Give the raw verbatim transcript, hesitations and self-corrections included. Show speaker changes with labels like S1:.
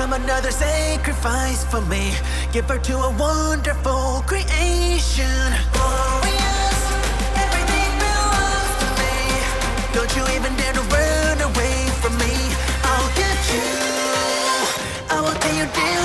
S1: become another sacrifice for me. Give birth to a wonderful creation. Glorious, everything belongs to me. Don't you even dare to run away from me. I'll get you, I will tear you down.